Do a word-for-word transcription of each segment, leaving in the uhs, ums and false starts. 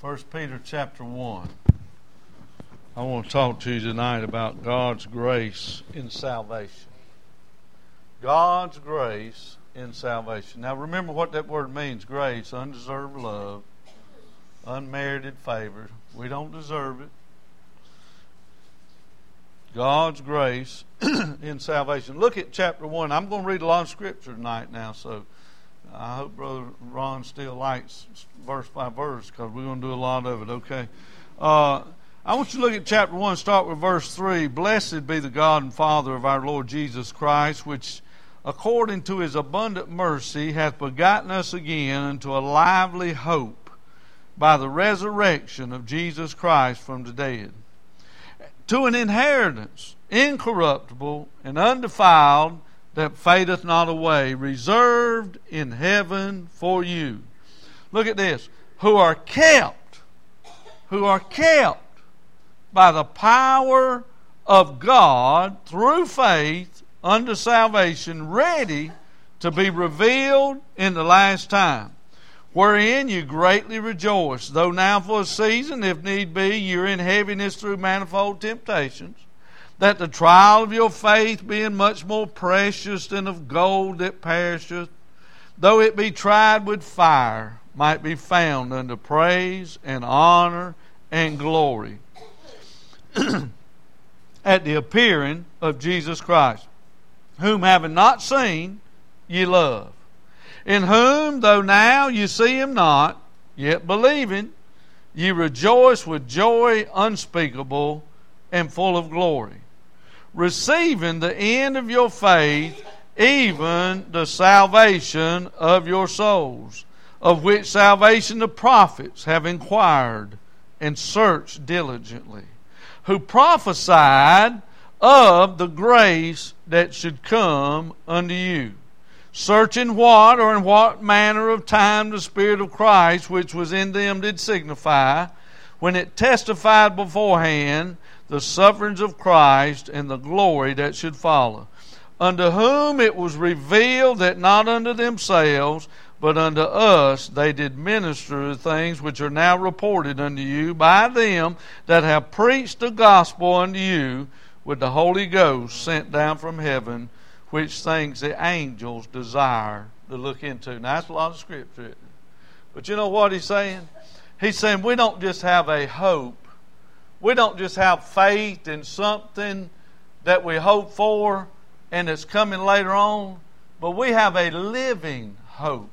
First Peter chapter one. I want to talk to you tonight about God's grace in salvation. God's grace in salvation. Now remember what that word means. Grace, undeserved love, unmerited favor. We don't deserve it. God's grace in salvation. Look at chapter one. I'm going to read a lot of scripture tonight now, so I hope Brother Ron still likes verse by verse because we're going to do a lot of it, okay? Uh, I want you to look at chapter one, start with verse three. Blessed be the God and Father of our Lord Jesus Christ, which according to His abundant mercy hath begotten us again unto a lively hope by the resurrection of Jesus Christ from the dead, to an inheritance incorruptible and undefiled, that fadeth not away, reserved in heaven for you. Look at this. Who are kept, who are kept by the power of God through faith unto salvation, ready to be revealed in the last time, wherein you greatly rejoice, though now for a season, if need be, you're in heaviness through manifold temptations, that the trial of your faith, being much more precious than of gold that perisheth, though it be tried with fire, might be found unto praise and honor and glory at the appearing of Jesus Christ, whom having not seen, ye love, in whom, though now you see Him not, yet believing, ye rejoice with joy unspeakable and full of glory, receiving the end of your faith, even the salvation of your souls, of which salvation the prophets have inquired and searched diligently, who prophesied of the grace that should come unto you, searching what or in what manner of time the Spirit of Christ which was in them did signify, when it testified beforehand the sufferings of Christ and the glory that should follow, unto whom it was revealed that not unto themselves, but unto us they did minister the things which are now reported unto you by them that have preached the gospel unto you with the Holy Ghost sent down from heaven, which things the angels desire to look into. Now that's a lot of scripture, isn't it? But you know what he's saying? He's saying we don't just have a hope. We don't just have faith in something that we hope for and it's coming later on, but we have a living hope.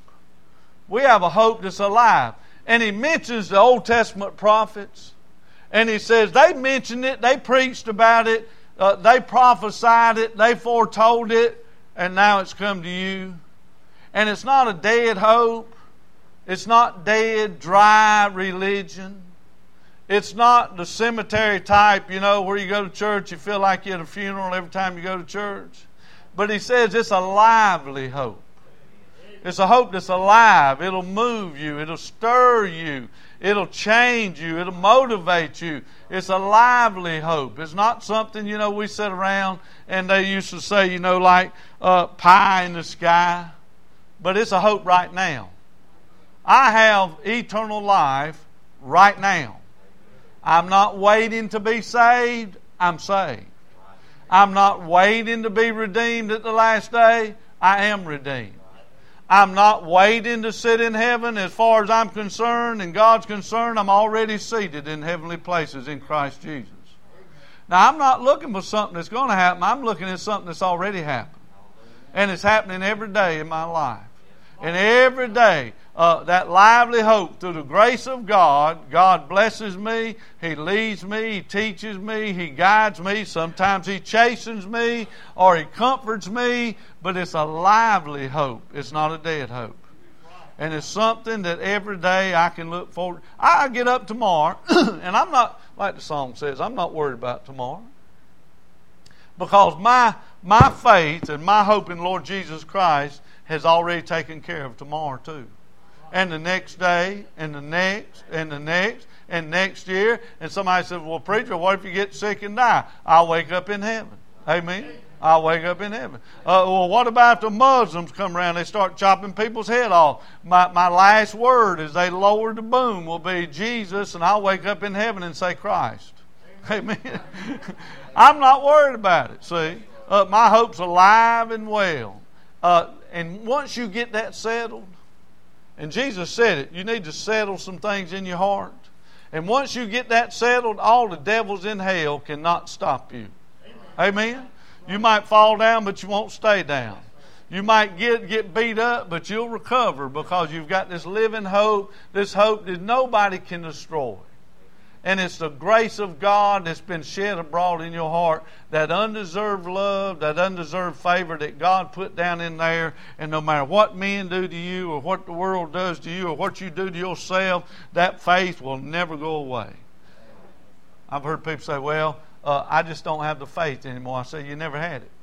We have a hope that's alive. And he mentions the Old Testament prophets, and he says they mentioned it, they preached about it, uh, they prophesied it, they foretold it, and now it's come to you. And it's not a dead hope. It's not dead, dry religion. It's not the cemetery type, you know, where you go to church, you feel like you're at a funeral every time you go to church. But he says it's a lively hope. It's a hope that's alive. It'll move you. It'll stir you. It'll change you. It'll motivate you. It's a lively hope. It's not something, you know, we sit around and they used to say, you know, like uh, pie in the sky. But it's a hope right now. I have eternal life right now. I'm not waiting to be saved. I'm saved. I'm not waiting to be redeemed at the last day. I am redeemed. I'm not waiting to sit in heaven. As far as I'm concerned and God's concerned, I'm already seated in heavenly places in Christ Jesus. Now, I'm not looking for something that's going to happen. I'm looking at something that's already happened. And it's happening every day in my life. And every day, uh, that lively hope through the grace of God, God blesses me, He leads me, He teaches me, He guides me. Sometimes He chastens me or He comforts me, but it's a lively hope. It's not a dead hope. And it's something that every day I can look forward. I get up tomorrow, and I'm not, like the song says, I'm not worried about tomorrow. Because my my faith and my hope in Lord Jesus Christ has already taken care of tomorrow too. And the next day, and the next, and the next, and next year. And somebody said, well, preacher, what if you get sick and die? I'll wake up in heaven. Amen. I'll wake up in heaven. Uh, well, what about if the Muslims come around? They start chopping people's head off. My, my last word as they lower the boom will be Jesus, and I'll wake up in heaven and say Christ. Amen. Amen. I'm not worried about it, see. Uh, my hope's alive and well. Uh, and once you get that settled, and Jesus said it, you need to settle some things in your heart. And once you get that settled, all the devils in hell cannot stop you. Amen. Amen? You might fall down, but you won't stay down. You might get, get beat up, but you'll recover because you've got this living hope, this hope that nobody can destroy. And it's the grace of God that's been shed abroad in your heart, that undeserved love, that undeserved favor that God put down in there. And no matter what men do to you or what the world does to you or what you do to yourself, that faith will never go away. I've heard people say, well, Uh, I just don't have the faith anymore. I say, you never had it.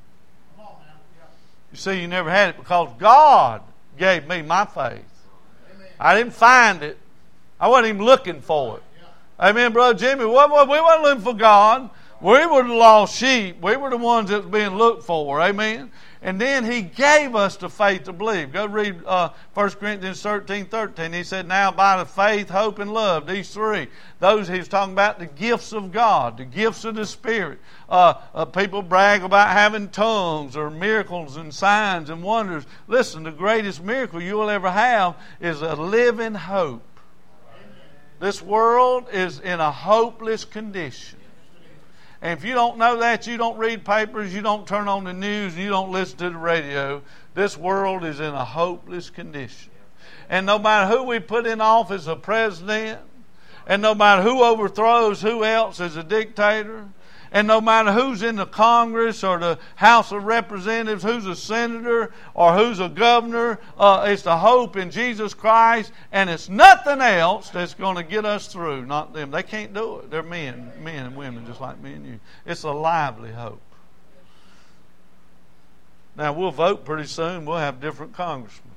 You see, you never had it because God gave me my faith. I didn't find it. I wasn't even looking for it. Amen, Brother Jimmy. We weren't looking for God. We were the lost sheep. We were the ones that were being looked for. Amen. And then He gave us the faith to believe. Go read uh, First Corinthians thirteen thirteen. He said, now by the faith, hope, and love, these three. Those He was talking about, the gifts of God, the gifts of the Spirit. Uh, uh, people brag about having tongues or miracles and signs and wonders. Listen, the greatest miracle you will ever have is a living hope. This world is in a hopeless condition. And if you don't know that, you don't read papers, you don't turn on the news, you don't listen to the radio, this world is in a hopeless condition. And no matter who we put in office, a president, and no matter who overthrows who else as a dictator, and no matter who's in the Congress or the House of Representatives, who's a senator or who's a governor, uh, it's the hope in Jesus Christ, and it's nothing else that's going to get us through, not them. They can't do it. They're men, men and women just like me and you. It's a lively hope. Now, we'll vote pretty soon. We'll have different congressmen.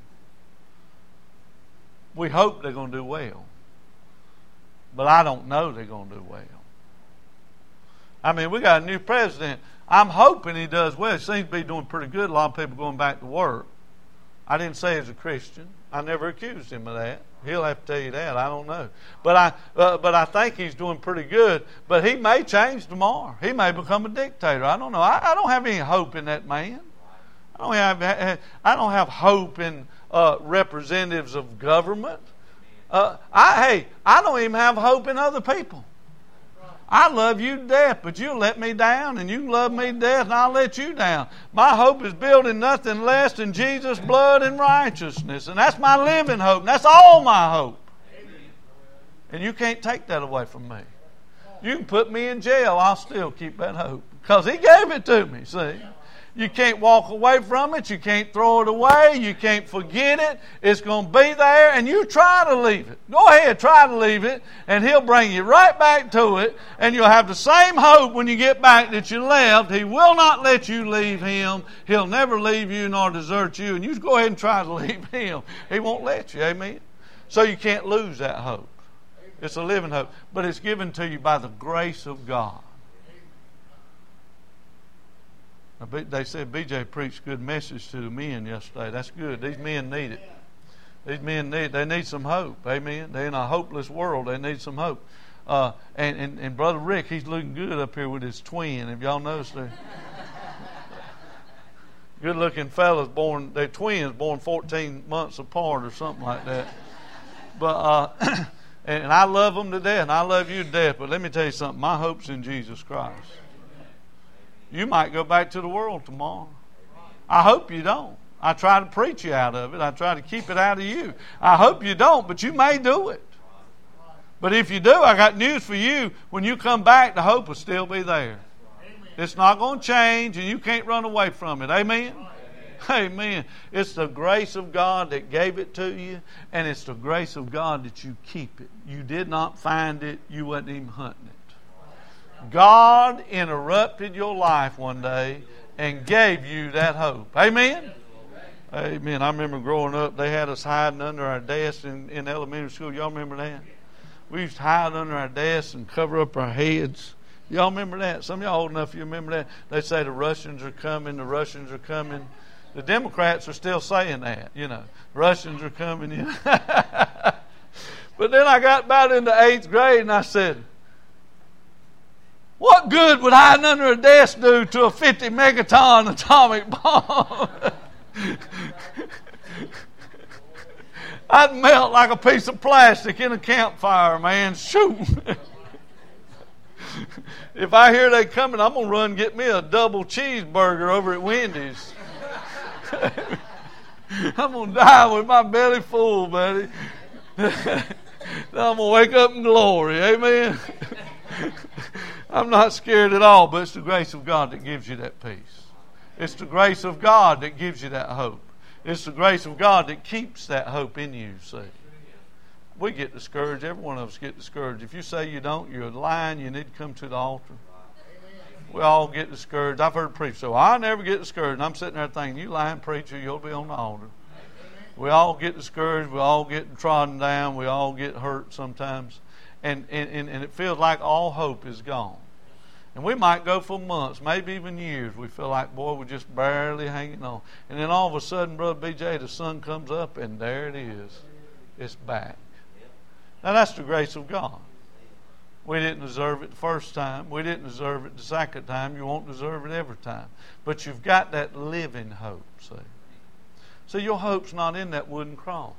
We hope they're going to do well. But I don't know they're going to do well. I mean, we got a new president. I'm hoping he does well. He seems to be doing pretty good. A lot of people going back to work. I didn't say he's a Christian. I never accused him of that. He'll have to tell you that. I don't know. But I, uh, but I think he's doing pretty good. But he may change tomorrow. He may become a dictator. I don't know. I, I don't have any hope in that man. I don't have. I don't have hope in uh, representatives of government. Uh, I hey, I don't even have hope in other people. I love you to death, but you'll let me down, and you love me to death, and I'll let you down. My hope is built in nothing less than Jesus' blood and righteousness, and that's my living hope, and that's all my hope. And you can't take that away from me. You can put me in jail, I'll still keep that hope, because He gave it to me, see. You can't walk away from it. You can't throw it away. You can't forget it. It's going to be there, and you try to leave it. Go ahead, try to leave it, and He'll bring you right back to it, and you'll have the same hope when you get back that you left. He will not let you leave Him. He'll never leave you nor desert you, and you just go ahead and try to leave Him. He won't let you, amen? So you can't lose that hope. It's a living hope, but it's given to you by the grace of God. They said B J preached a good message to the men yesterday. That's good. These men need it. These men need they need some hope. Amen. They're in a hopeless world. They need some hope. Uh, and, and, and Brother Rick, he's looking good up here with his twin. Have y'all noticed that? Good looking fellas born, they're twins born fourteen months apart or something like that. But uh, and, and I love them to death, and I love you to death. But let me tell you something. My hope's in Jesus Christ. You might go back to the world tomorrow. I hope you don't. I try to preach you out of it. I try to keep it out of you. I hope you don't, but you may do it. But if you do, I got news for you. When you come back, the hope will still be there. It's not going to change, and you can't run away from it. Amen? Amen. It's the grace of God that gave it to you, and it's the grace of God that you keep it. You did not find it. You wasn't even hunting it. God interrupted your life one day and gave you that hope. Amen? Amen. I remember growing up, they had us hiding under our desks in, in elementary school. Y'all remember that? We used to hide under our desks and cover up our heads Y'all remember that? Some of y'all old enough, you remember that? They say the Russians are coming, the Russians are coming. The Democrats are still saying that, you know. Russians are coming in. But then I got about into eighth grade and I said, what good would hiding under a desk do to a fifty megaton atomic bomb? I'd melt like a piece of plastic in a campfire, man. Shoot. If I hear they coming, I'm going to run and get me a double cheeseburger over at Wendy's. I'm going to die with my belly full, buddy. Then I'm going to wake up in glory. Amen. I'm not scared at all, but it's the grace of God that gives you that peace. It's the grace of God that gives you that hope. It's the grace of God that keeps that hope in you, see. We get discouraged. Every one of us get discouraged. If you say you don't, you're lying. You need to come to the altar. We all get discouraged. I've heard preachers say, well, I never get discouraged. And I'm sitting there thinking, you lying preacher, you'll be on the altar. We all get discouraged. We all get trodden down. We all get hurt sometimes. And, and, and it feels like all hope is gone. And we might go for months, maybe even years. We feel like, boy, we're just barely hanging on. And then all of a sudden, Brother B J, the sun comes up, and there it is. It's back. Now, that's the grace of God. We didn't deserve it the first time. We didn't deserve it the second time. You won't deserve it every time. But you've got that living hope, see. So your hope's not in that wooden cross.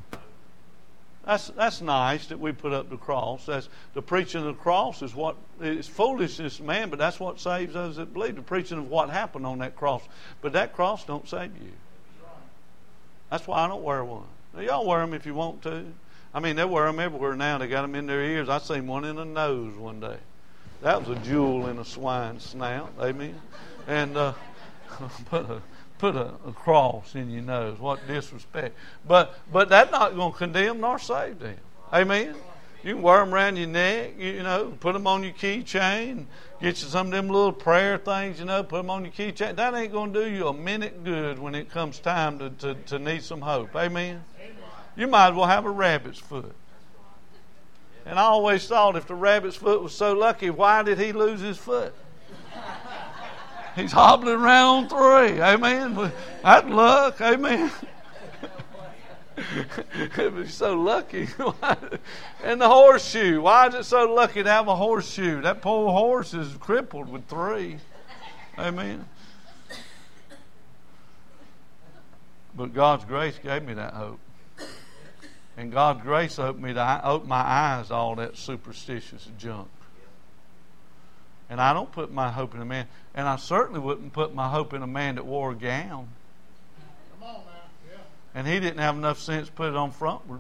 That's that's nice that we put up the cross. That's the preaching of the cross is what is foolishness, man. But that's what saves those that believe. The preaching of what happened on that cross. But that cross don't save you. That's why I don't wear one. Now, y'all wear them if you want to. I mean, they wear them everywhere now. They got them in their ears. I seen one in the nose one day. That was a jewel in a swine's snout. Amen. And uh, put a. Put a, a cross in your nose. What disrespect. But but that's not going to condemn nor save them. Amen. You can wear them around your neck, you, you know, put them on your keychain, get you some of them little prayer things, you know, put them on your keychain. That ain't going to do you a minute good when it comes time to, to, to need some hope. Amen. You might as well have a rabbit's foot. And I always thought if the rabbit's foot was so lucky, why did he lose his foot? He's hobbling around on three. Amen. That's luck. Amen. He's so lucky. And the horseshoe. Why is it so lucky to have a horseshoe? That poor horse is crippled with three. Amen. But God's grace gave me that hope. And God's grace opened me to open my eyes to all that superstitious junk. And I don't put my hope in a man. And I certainly wouldn't put my hope in a man that wore a gown. Come on, man. Yeah. And he didn't have enough sense to put it on frontwards.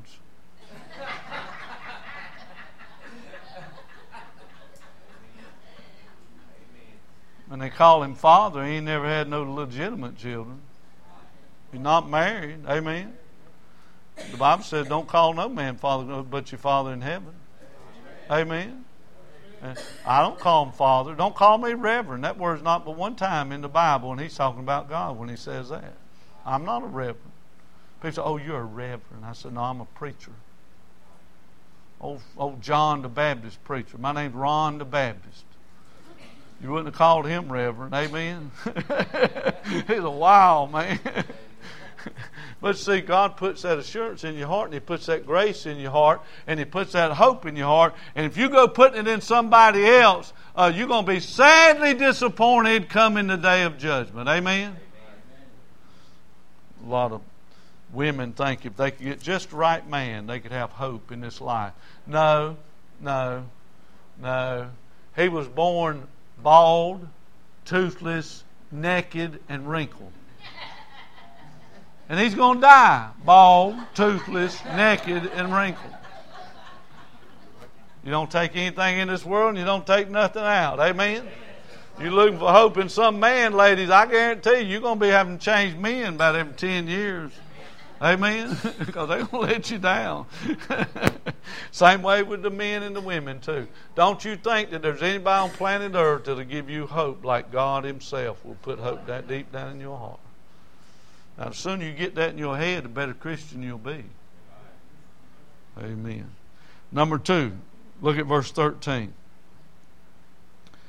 And they call him father. He ain't never had no legitimate children. He's not married. Amen. The Bible says don't call no man father but your Father in heaven. Amen. I don't call him father. Don't call me reverend. That word's not but one time in the Bible, and he's talking about God when he says that. I'm not a reverend. People say, oh, you're a reverend. I said, no, I'm a preacher. Old, old John the Baptist preacher. My name's Ron the Baptist. You wouldn't have called him reverend. Amen? He's a wild man. But see, God puts that assurance in your heart, and He puts that grace in your heart, and He puts that hope in your heart. And if you go putting it in somebody else, uh, you're going to be sadly disappointed coming the day of judgment. Amen? A lot of women think if they could get just the right man, they could have hope in this life. No, no, no. He was born bald, toothless, naked, and wrinkled. And he's going to die bald, toothless, naked, and wrinkled. You don't take anything in this world and you don't take nothing out. Amen? You're looking for hope in some man, ladies. I guarantee you, you're going to be having to change men about every ten years. Amen? Because they're going to let you down. Same way with the men and the women too. Don't you think that there's anybody on planet Earth that'll give you hope like God Himself will put hope that deep down in your heart. Now, the sooner you get that in your head, the better Christian you'll be. Amen. Number two, look at verse thirteen.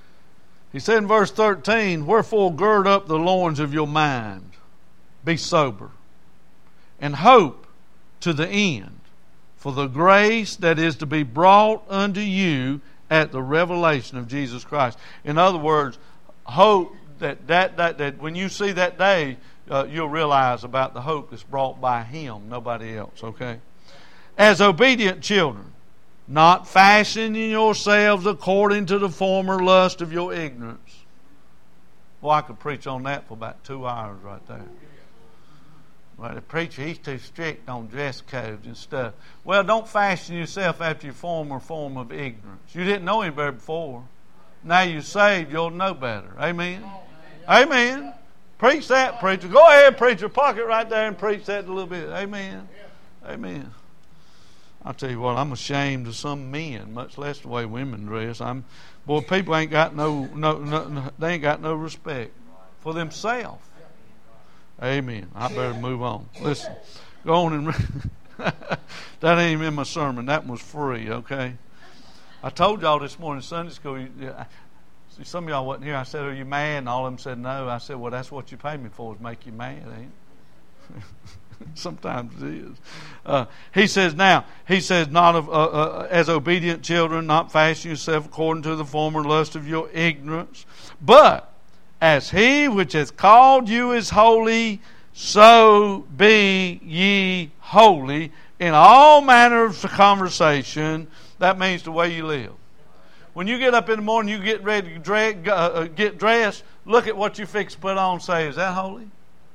He said in verse thirteen, wherefore gird up the loins of your mind, be sober, and hope to the end for the grace that is to be brought unto you at the revelation of Jesus Christ. In other words, hope that that, that, that when you see that day, uh, you'll realize about the hope that's brought by Him, nobody else, okay? As obedient children, not fashioning yourselves according to the former lust of your ignorance. Well, I could preach on that for about two hours right there. Well, the preacher, he's too strict on dress codes and stuff. Well, don't fashion yourself after your former form of ignorance. You didn't know any better before. Now you're saved, you'll know better. Amen? Amen. Preach that, preacher. Go ahead, preacher. Park it right there and preach that a little bit. Amen. Amen. I'll tell you what, I'm ashamed of some men, much less the way women dress. I'm, boy, people ain't got no, no, no, they ain't got no respect for themselves. Amen. I better move on. Listen, go on and read. That ain't even in my sermon. That one was free, okay? I told y'all this morning in Sunday school, see, some of y'all wasn't here. I said, are you mad? And all of them said no. I said, well, that's what you pay me for, is make you mad, ain't it? Sometimes it is. Uh, he says now, he says, not of, uh, uh, as obedient children, not fashion yourself according to the former lust of your ignorance, but as He which has called you is holy, so be ye holy in all manner of conversation. That means the way you live. When you get up in the morning, you get ready to dress, uh, get dressed, look at what you fix to put on, say, is that holy?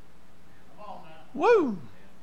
Woo!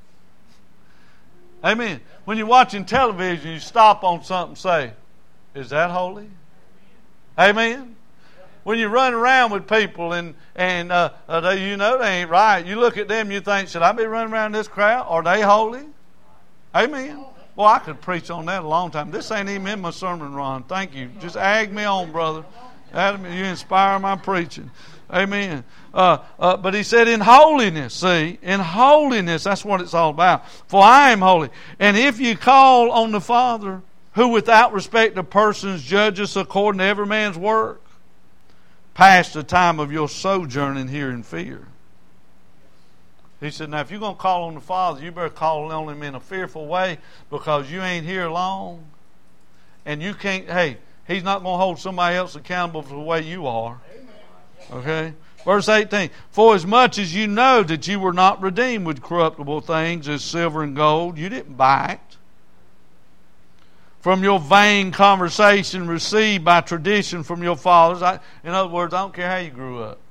Amen. When you're watching television, you stop on something and say, is that holy? Amen. When you run around with people and, and uh, uh, they, you know they ain't right, you look at them and you think, should I be running around this crowd? Are they holy? Amen. Well, I could preach on that a long time. This ain't even in my sermon, Ron. Thank you. Just ag me on, brother. Adam, you inspire my preaching. Amen. Uh, uh, but he said in holiness, see, in holiness, that's what it's all about. For I am holy. And if you call on the Father, who without respect of persons judges according to every man's work, pass the time of your sojourning here in fear. He said, now if you're going to call on the Father, you better call on Him in a fearful way, because you ain't here long. And you can't, hey, He's not going to hold somebody else accountable for the way you are. Okay? Verse eighteen, for as much as you know that you were not redeemed with corruptible things as silver and gold, you didn't buy it from your vain conversation received by tradition from your fathers. I, in other words, I don't care how you grew up.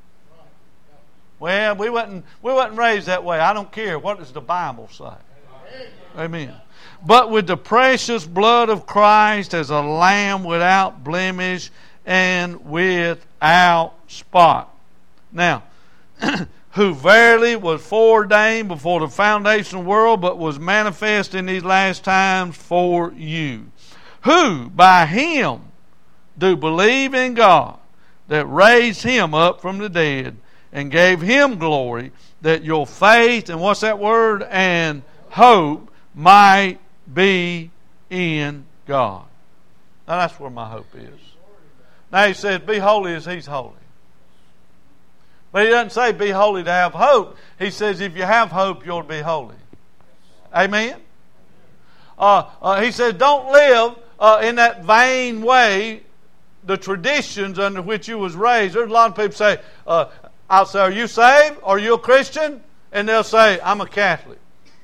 Well, we wasn't, we wasn't raised that way. I don't care. What does the Bible say? Amen. But with the precious blood of Christ as a lamb without blemish and without spot. Now, who verily was foreordained before the foundation of the world, but was manifest in these last times for you, who by Him do believe in God, that raised Him up from the dead, and gave Him glory, that your faith, and what's that word? And hope might be in God. Now that's where my hope is. Now he says, be holy as He's holy. But he doesn't say be holy to have hope. He says if you have hope, you'll be holy. Amen? Uh, uh, he says don't live uh, in that vain way, the traditions under which you was raised. There's a lot of people say, uh, I'll say, are you saved? Are you a Christian? And they'll say, I'm a Catholic.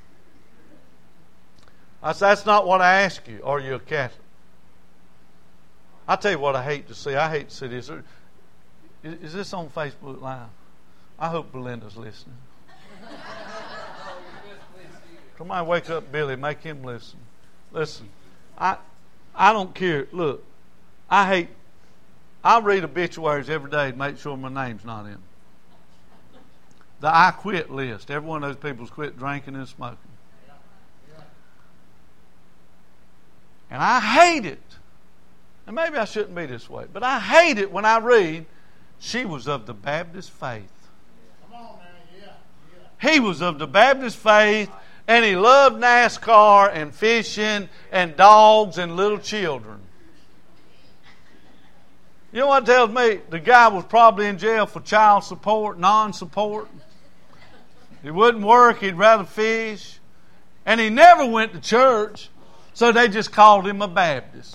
I say, that's not what I ask you. Are you a Catholic? I'll tell you what I hate to see. I hate to see this. Is, is this on Facebook Live? I hope Belinda's listening. Somebody wake up Billy, make him listen. Listen, I I don't care. Look, I hate, I read obituaries every day to make sure my name's not in. The I quit list. Every one of those people's quit drinking and smoking. And I hate it. And maybe I shouldn't be this way, but I hate it when I read, she was of the Baptist faith. He was of the Baptist faith, and he loved NASCAR and fishing and dogs and little children. You know what tells me? The guy was probably in jail for child support, non-support. He wouldn't work. He'd rather fish. And he never went to church, so they just called him a Baptist.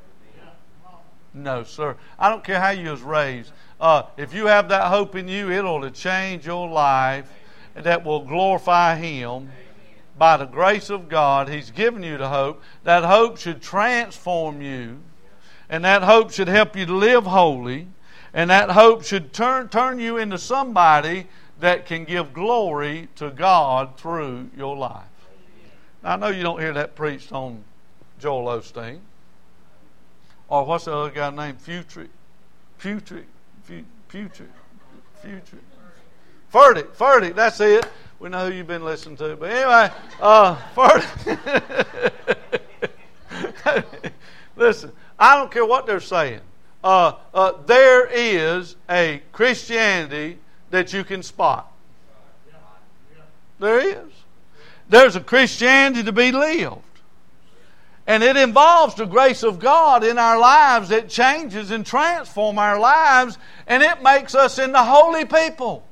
No, sir. I don't care how you was raised. Uh, if you have that hope in you, it'll change your life. That will glorify Him. By the grace of God, He's given you the hope. That hope should transform you. And that hope should help you to live holy. And that hope should turn, turn you into somebody that can give glory to God through your life. Now, I know you don't hear that preached on Joel Osteen. Or what's the other guy named? Futrick. Futrick. Futrick. Futrick. Furtick. Furtick. That's it. We know who you've been listening to. But anyway, uh, Furtick. Listen, I don't care what they're saying. Uh, uh, there is a Christianity that you can spot. There is. There's a Christianity to be lived. And it involves the grace of God in our lives that changes and transforms our lives, and it makes us into holy people.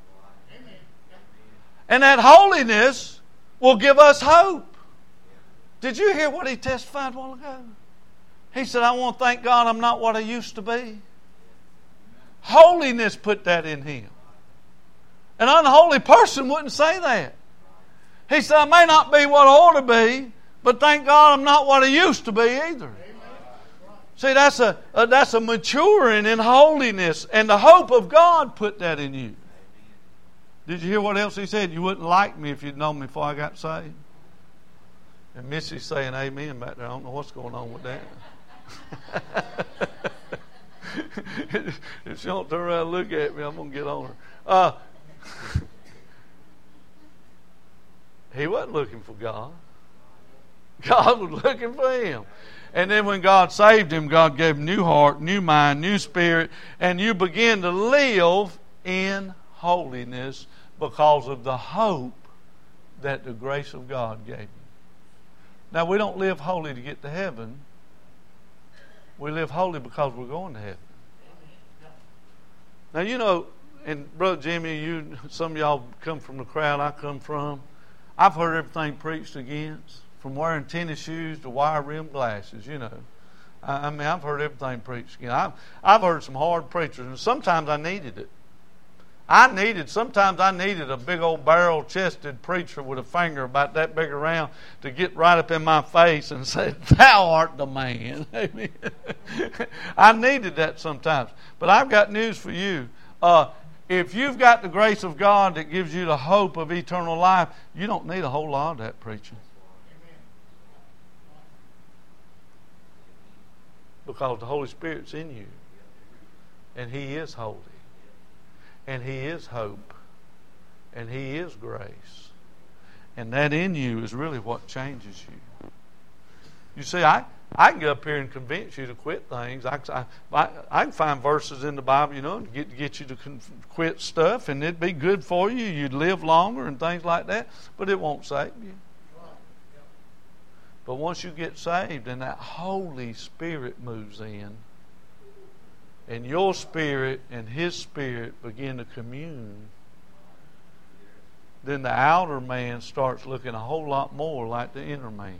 And that holiness will give us hope. Did you hear what he testified a while ago? He said, I want to thank God I'm not what I used to be. Holiness put that in him. An unholy person wouldn't say that. He said, I may not be what I ought to be, but thank God I'm not what I used to be either. See, that's a, a that's a maturing in holiness, and the hope of God put that in you. Did you hear what else he said? You wouldn't like me if you'd known me before I got saved. And Missy's saying amen back there. I don't know what's going on with that. If she don't turn around and look at me, I'm going to get on her. Uh, he wasn't looking for God. God was looking for him. And then when God saved him, God gave him new heart, new mind, new spirit, and you begin to live in holiness because of the hope that the grace of God gave you. Now, we don't live holy to get to heaven. We live holy because we're going to heaven. Now, you know, and Brother Jimmy, you, some of y'all come from the crowd I come from. I've heard everything preached against, from wearing tennis shoes to wire-rimmed glasses, you know. I, I mean, I've heard everything preached against. I've, I've heard some hard preachers, and sometimes I needed it. I needed, sometimes I needed a big old barrel-chested preacher with a finger about that big around to get right up in my face and say, thou art the man. Amen. I needed that sometimes. But I've got news for you. Uh, if you've got the grace of God that gives you the hope of eternal life, you don't need a whole lot of that preaching. Because the Holy Spirit's in you. And He is holy. And He is hope. And He is grace. And that in you is really what changes you. You see, I, I can get up here and convince you to quit things. I, I, I can find verses in the Bible, you know, to get, get you to quit stuff, and it'd be good for you. You'd live longer and things like that. But it won't save you. But once you get saved and that Holy Spirit moves in, and your spirit and His spirit begin to commune, then the outer man starts looking a whole lot more like the inner man.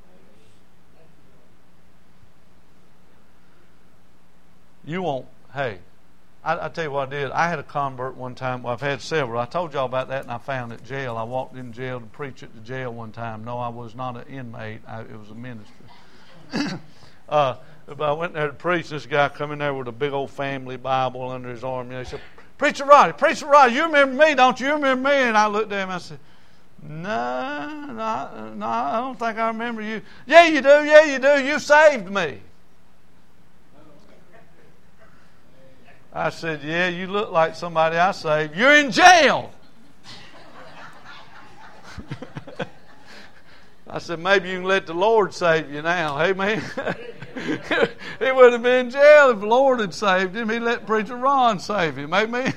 You won't, hey, I, I tell you what I did. I had a convert one time. Well, I've had several. I told y'all about that, and I found at jail. I walked in jail to preach at the jail one time. No, I was not an inmate. I, it was a minister. uh, But I went there to preach. This guy come in there with a big old family Bible under his arm. And he said, Preacher Roddy, Preacher Roddy, you remember me, don't you? You remember me? And I looked at him and I said, no, no, no, I don't think I remember you. Yeah, you do. Yeah, you do. You saved me. I said, yeah, you look like somebody I saved. You're in jail. I said, maybe you can let the Lord save you now. Amen. He would have been in jail if the Lord had saved him. He let Preacher Ron save him. Amen.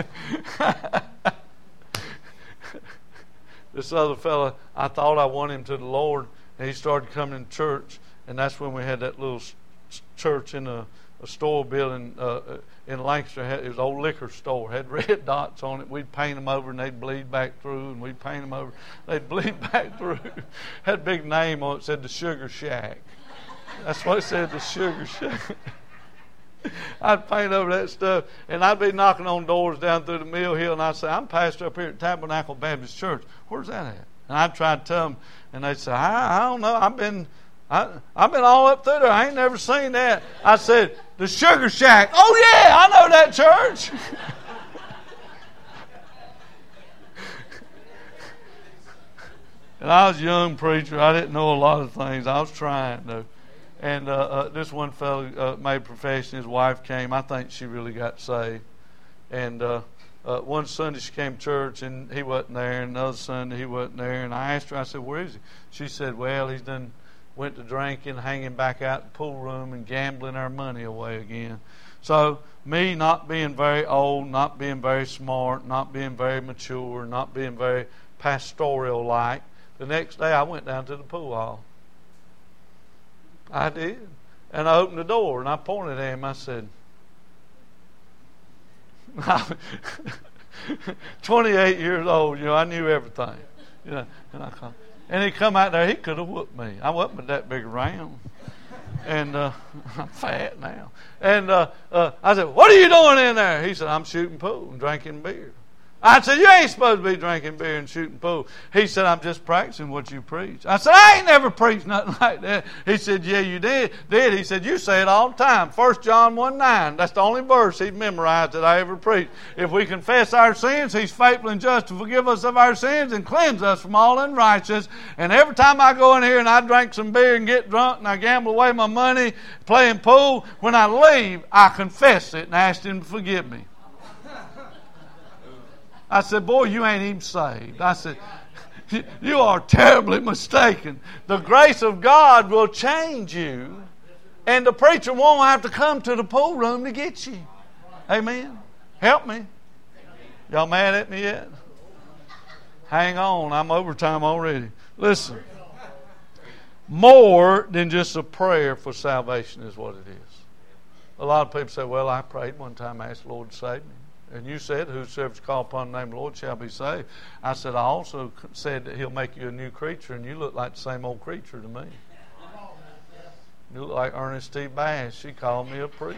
This other fella, I thought I won him to the Lord, and he started coming to church, and that's when we had that little church in a, a store building uh, in Lancaster. It was an old liquor store. Had red dots on it. We'd paint them over and they'd bleed back through. And we'd paint them over. They'd bleed back through. Had a big name on it. It said the Sugar Shack. That's what it said, the Sugar Shack. I'd paint over that stuff, and I'd be knocking on doors down through the Mill Hill, and I'd say, I'm pastor up here at Tabernacle Baptist Church. Where's that at? And I'd try to tell them, and they'd say, I, I don't know. I've been, I, I've been all up through there. I ain't never seen that. I said, the Sugar Shack. Oh yeah, I know that church. And I was a young preacher. I didn't know a lot of things. I was trying though. And uh, uh, this one fellow uh, made profession. His wife came. I think she really got saved. And uh, uh, one Sunday she came to church and he wasn't there. And another Sunday he wasn't there. And I asked her, I said, where is he? She said, well, he's done went to drinking, hanging back out in the pool room and gambling our money away again. So me not being very old, not being very smart, not being very mature, not being very pastoral-like, the next day I went down to the pool hall. I did. And I opened the door and I pointed at him. I said, twenty-eight years old, you know, I knew everything. You know, and I called, and he come out there, he could have whooped me. I wasn't that big around. And uh, I'm fat now. And uh, uh, I said, what are you doing in there? He said, I'm shooting pool and drinking beer. I said, you ain't supposed to be drinking beer and shooting pool. He said, I'm just practicing what you preach. I said, I ain't never preached nothing like that. He said, yeah, you did. Did. He said, you say it all the time. First John one nine. That's the only verse he'd memorized that I ever preached. If we confess our sins, he's faithful and just to forgive us of our sins and cleanse us from all unrighteousness. And every time I go in here and I drink some beer and get drunk and I gamble away my money playing pool, when I leave, I confess it and ask him to forgive me. I said, boy, you ain't even saved. I said, you are terribly mistaken. The grace of God will change you, and the preacher won't have to come to the pool room to get you. Amen. Help me. Y'all mad at me yet? Hang on, I'm overtime already. Listen. More than just a prayer for salvation is what it is. A lot of people say, well, I prayed one time, I asked the Lord to save me. And you said, whosoever is called upon the name of the Lord shall be saved. I said, I also said that he'll make you a new creature, and you look like the same old creature to me. You look like Ernest T. Bass. She called me a preacher.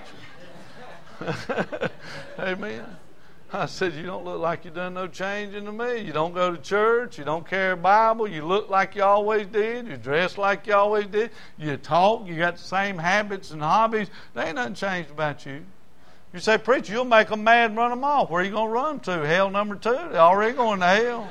Amen. I said, you don't look like you done no changing to me. You don't go to church. You don't carry a Bible. You look like you always did. You dress like you always did. You talk. You got the same habits and hobbies. There ain't nothing changed about you. You say, preacher, you'll make them mad and run them off. Where are you going to run to? Hell number two? They're already going to hell.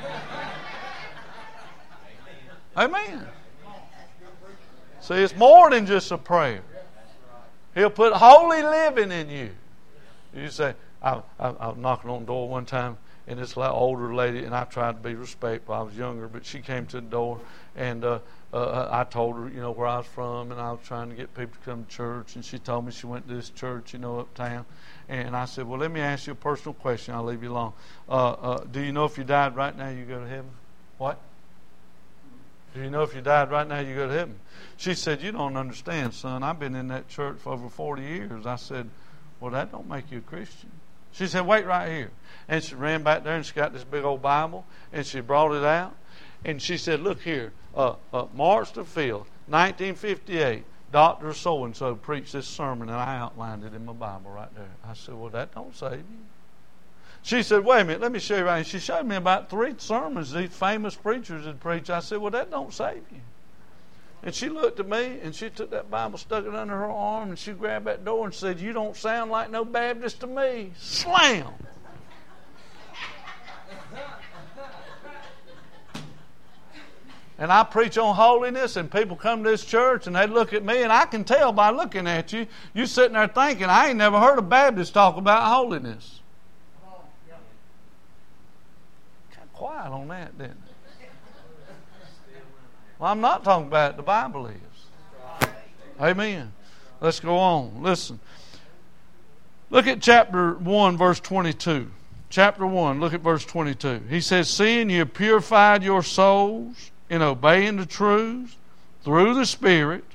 Amen. See, it's more than just a prayer. He'll put holy living in you. You say, I, I, I was knocking on the door one time, and this older lady, and I tried to be respectful. I was younger, but she came to the door, and uh, uh, I told her, you know, where I was from, and I was trying to get people to come to church, and she told me she went to this church, you know, uptown. And I said, well, let me ask you a personal question. I'll leave you alone. Uh, uh, do you know if you died right now, you go to heaven? What? Do you know if you died right now, you go to heaven? She said, you don't understand, son. I've been in that church for over forty years. I said, well, that don't make you a Christian. She said, wait right here. And she ran back there and she got this big old Bible and she brought it out. And she said, look here, uh, uh, March the fifth, nineteen fifty-eight, Doctor so-and-so preached this sermon and I outlined it in my Bible right there. I said, well, that don't save you. She said, wait a minute, let me show you right. And she showed me about three sermons these famous preachers had preached. I said, well, that don't save you. And she looked at me and she took that Bible, stuck it under her arm, and she grabbed that door and said, you don't sound like no Baptist to me. Slam! And I preach on holiness, and people come to this church and they look at me, and I can tell by looking at you, you're sitting there thinking, I ain't never heard a Baptist talk about holiness. Kind of quiet on that, didn't it? Well, I'm not talking about it. The Bible is. Amen. Let's go on. Listen. Look at chapter one, verse twenty-two. Chapter one, look at verse twenty-two. He says, seeing you have purified your souls in obeying the truth through the Spirit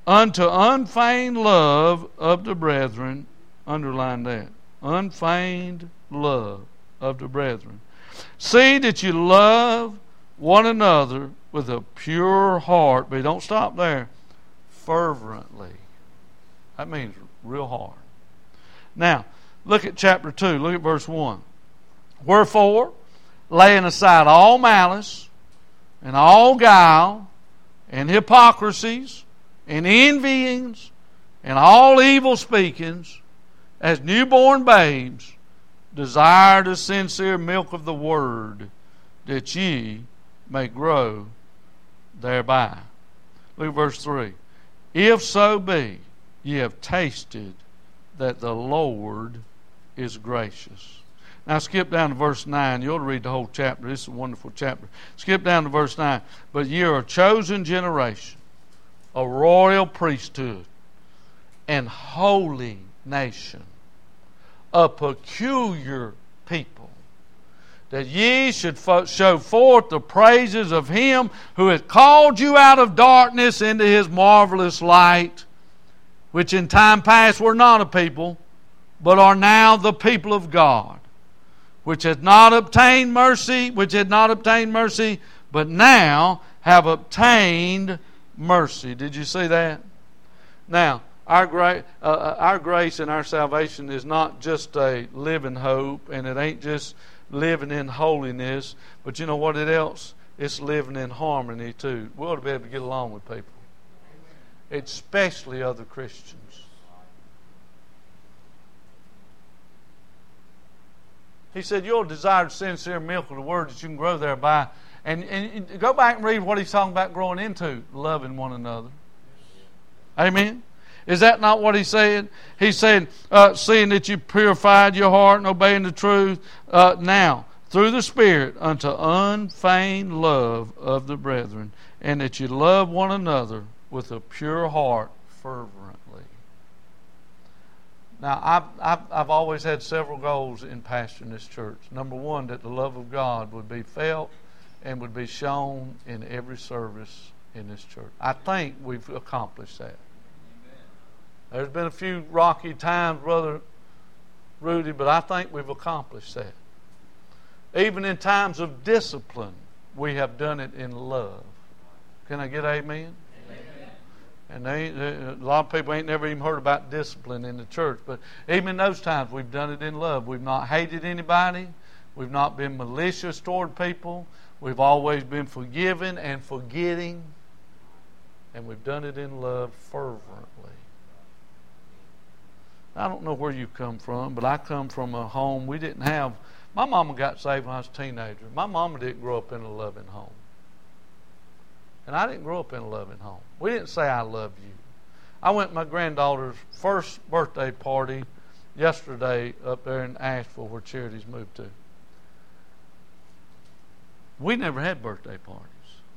unto unfeigned love of the brethren. Underline that. Unfeigned love of the brethren. See that you love one another with a pure heart. But don't stop there. Fervently. That means real hard. Now, look at chapter two. Look at verse one. Wherefore, laying aside all malice, and all guile, and hypocrisies, and envyings, and all evil speakings, as newborn babes, desire the sincere milk of the word, that ye may grow thereby. Look at verse three. If so be ye have tasted that the Lord is gracious. Now skip down to verse nine. You ought to read the whole chapter. This is a wonderful chapter. Skip down to verse nine. But ye are a chosen generation, a royal priesthood, and holy nation, a peculiar people, that ye should fo- show forth the praises of Him who hath called you out of darkness into His marvelous light, which in time past were not a people, but are now the people of God, which had not obtained mercy, which had not obtained mercy, but now have obtained mercy. Did you see that? Now, our, gra- uh, our grace and our salvation is not just a living hope, and it ain't just living in holiness, but you know what it else? It's living in harmony too. We ought to be able to get along with people, especially other Christians. He said, you'll desire sincere milk of the word that you can grow thereby. And, and go back and read what he's talking about growing into. Loving one another. Amen? Is that not what he said? He said, uh, seeing that you purified your heart and obeying the truth, uh, now, through the Spirit, unto unfeigned love of the brethren, and that you love one another with a pure heart fervently. Now, I've, I've, I've always had several goals in pastoring this church. Number one, that the love of God would be felt and would be shown in every service in this church. I think we've accomplished that. Amen. There's been a few rocky times, Brother Rudy, but I think we've accomplished that. Even in times of discipline, we have done it in love. Can I get amen? And they, a lot of people ain't never even heard about discipline in the church. But even in those times, we've done it in love. We've not hated anybody. We've not been malicious toward people. We've always been forgiving and forgetting. And we've done it in love fervently. I don't know where you come from, but I come from a home we didn't have. My mama got saved when I was a teenager. My mama didn't grow up in a loving home. And I didn't grow up in a loving home. We didn't say, I love you. I went to my granddaughter's first birthday party yesterday up there in Asheville where Charity's moved to. We never had birthday parties.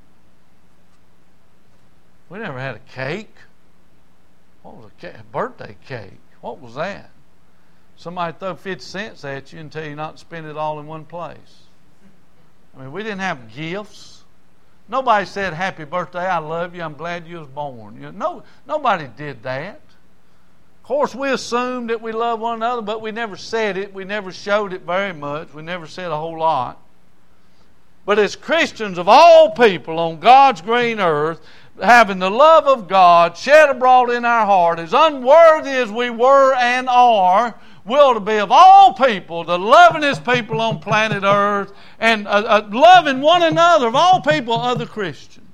We never had a cake. What was a, cake? a birthday cake? What was that? Somebody throw fifty cents at you and tell you not to spend it all in one place. I mean, we didn't have gifts. Nobody said, happy birthday, I love you, I'm glad you was born. You know, no, nobody did that. Of course, we assumed that we love one another, but we never said it. We never showed it very much. We never said a whole lot. But as Christians of all people on God's green earth, having the love of God shed abroad in our heart, as unworthy as we were and are, we ought to be of all people the lovingest people on planet earth, and uh, uh, loving one another, of all people, other Christians.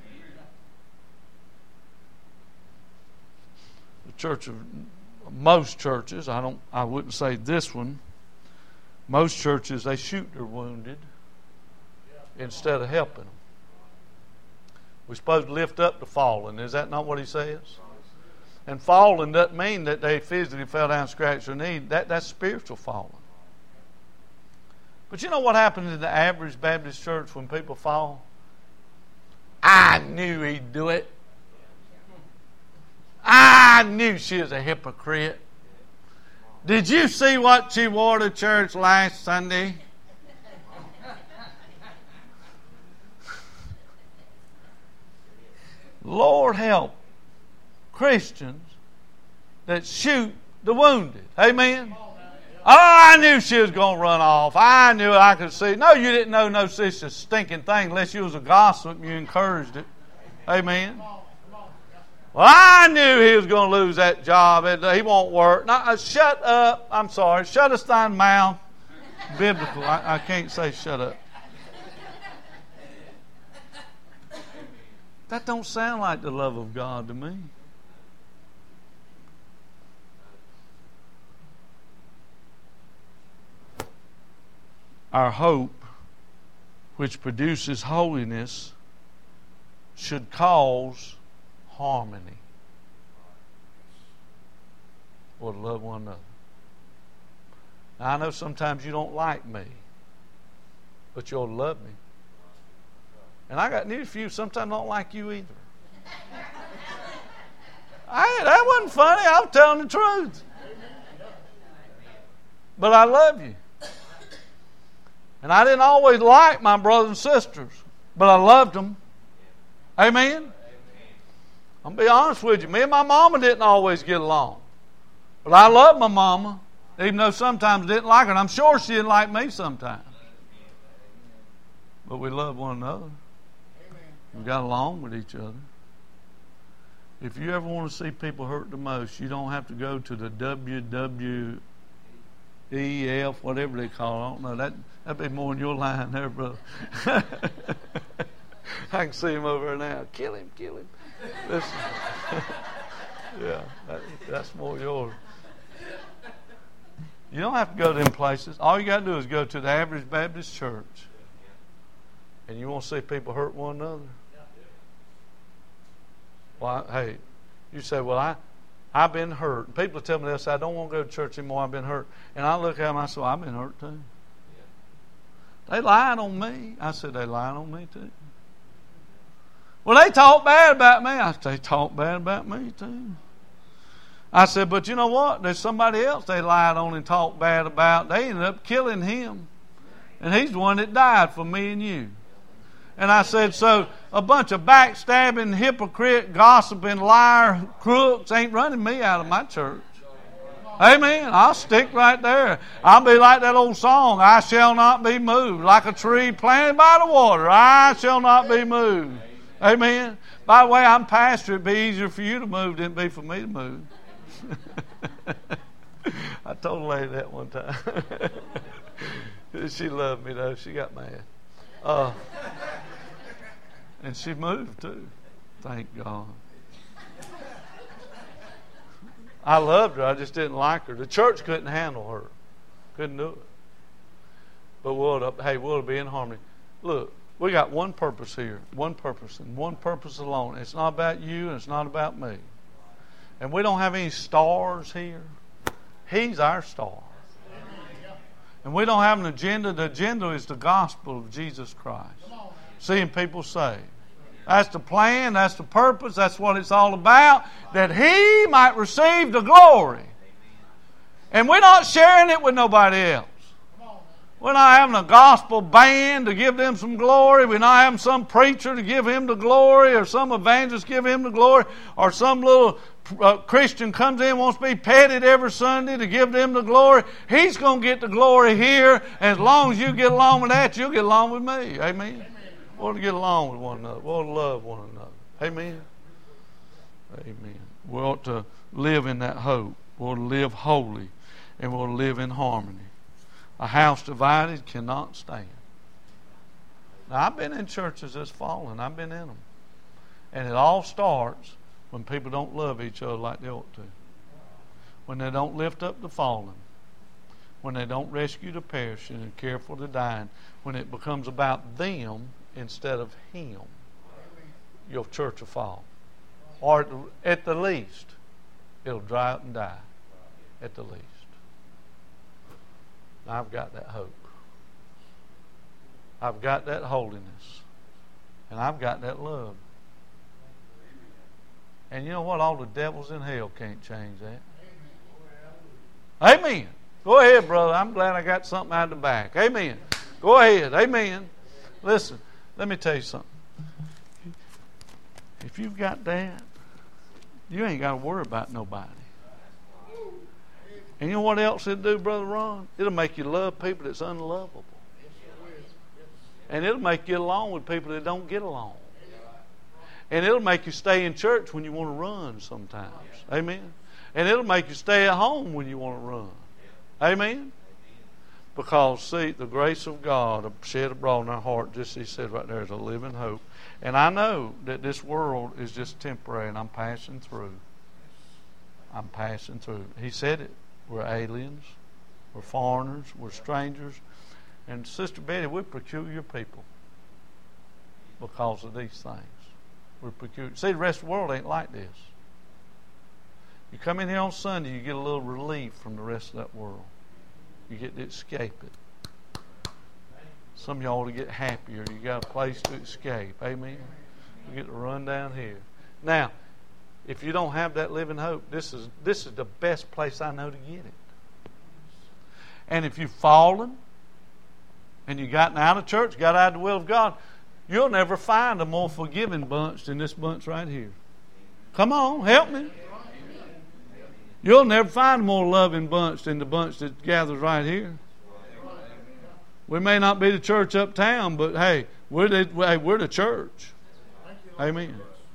The church of most churches, I don't, I wouldn't say this one. Most churches, they shoot their wounded instead of helping them. We're supposed to lift up the fallen. Is that not what he says? And falling doesn't mean that they physically fell down and scratched their knee. That, that's spiritual falling. But you know what happens in the average Baptist church when people fall? I knew he'd do it. I knew she was a hypocrite. Did you see what she wore to church last Sunday? Lord help. Christians that shoot the wounded. Amen? Oh, I knew she was going to run off. I knew it. I could see. No, you didn't know no such a stinking thing unless you was a gossip and you encouraged it. Amen? Well, I knew he was going to lose that job. He won't work. No, uh, shut up. I'm sorry. Shut us thine mouth. Biblical. I, I can't say shut up. That don't sound like the love of God to me. Our hope, which produces holiness, should cause harmony. Or to love one another. Now, I know sometimes you don't like me, but you'll love me. And I got news for you, sometimes I don't like you either. I, that wasn't funny, I was telling the truth. But I love you. And I didn't always like my brothers and sisters, but I loved them. Amen? I'm going to be honest with you. Me and my mama didn't always get along. But I loved my mama, even though sometimes I didn't like her. And I'm sure she didn't like me sometimes. But we loved one another. We got along with each other. If you ever want to see people hurt the most, you don't have to go to the W W E F, whatever they call it. I don't know. That, that'd be more in your line there, brother. I can see him over there now. Kill him, kill him. Listen. Yeah, that, that's more yours. You don't have to go to them places. All you got to do is go to the average Baptist church. And you want to see people hurt one another? Well, I, hey, you say, well, I, I've been hurt. People tell me this, I don't want to go to church anymore, I've been hurt. And I look at them and I say, well, I've been hurt too. They lied on me. I said, they lied on me too. Well, they talk bad about me. I said, they talk bad about me too. I said, but you know what? There's somebody else they lied on and talked bad about. They ended up killing him. And he's the one that died for me and you. And I said, so a bunch of backstabbing, hypocrite, gossiping, liar, crooks ain't running me out of my church. Amen. I'll stick right there. I'll be like that old song, I shall not be moved. Like a tree planted by the water, I shall not be moved. Amen. By the way, I'm pastor. It'd be easier for you to move than it'd be for me to move. I told a lady that one time. She loved me though. She got mad. Uh, and she moved too. Thank God. I loved her. I just didn't like her. The church couldn't handle her. Couldn't do it. But we'll, hey, we'll be in harmony. Look, we got one purpose here. One purpose and one purpose alone. It's not about you and it's not about me. And we don't have any stars here. He's our star. And we don't have an agenda. The agenda is the gospel of Jesus Christ. Seeing people saved. That's the plan. That's the purpose. That's what it's all about. That He might receive the glory. And we're not sharing it with nobody else. We're not having a gospel band to give them some glory. We're not having some preacher to give him the glory, or some evangelist give him the glory, or some little uh, Christian comes in and wants to be petted every Sunday to give them the glory. He's going to get the glory here. And as long as you get along with that, you'll get along with me. Amen. We ought to get along with one another. We ought to love one another. Amen. Amen. We ought to live in that hope. We ought to live holy. And we ought to live in harmony. A house divided cannot stand. Now, I've been in churches that's fallen. I've been in them. And it all starts when people don't love each other like they ought to. When they don't lift up the fallen. When they don't rescue the perishing and care for the dying. When it becomes about them instead of Him. Your church will fall. Or at the least, it'll dry up and die. At the least. I've got that hope. I've got that holiness. And I've got that love. And you know what? All the devils in hell can't change that. Amen. Go ahead, brother. I'm glad I got something out of the back. Amen. Go ahead. Amen. Listen, let me tell you something. If you've got that, you ain't got to worry about nobody. And you know what else it'll do, Brother Ron? It'll make you love people that's unlovable. And it'll make you get along with people that don't get along. And it'll make you stay in church when you want to run sometimes. Amen. And it'll make you stay at home when you want to run. Amen. Because, see, the grace of God shed abroad in our heart, just as he said right there, is a living hope. And I know that this world is just temporary, and I'm passing through. I'm passing through. He said it. We're aliens. We're foreigners. We're strangers. And Sister Betty, we're peculiar people because of these things. We're peculiar. See, the rest of the world ain't like this. You come in here on Sunday, you get a little relief from the rest of that world. You get to escape it. Some of y'all ought to get happier. You got a place to escape. Amen. You get to run down here. Now, if you don't have that living hope, this is this is the best place I know to get it. And if you've fallen and you've gotten out of church, got out of the will of God, you'll never find a more forgiving bunch than this bunch right here. Come on, help me. You'll never find a more loving bunch than the bunch that gathers right here. We may not be the church uptown, but hey, we're the, hey, we're the church. Amen.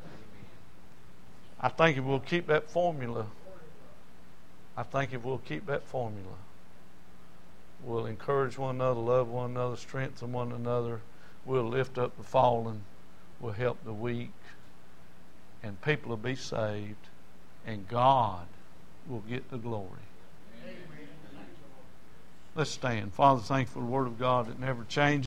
I think if we'll keep that formula, I think if we'll keep that formula, we'll encourage one another, love one another, strengthen one another, we'll lift up the fallen, we'll help the weak, and people will be saved, and God will get the glory. Let's stand. Father, thank you for the Word of God that never changes.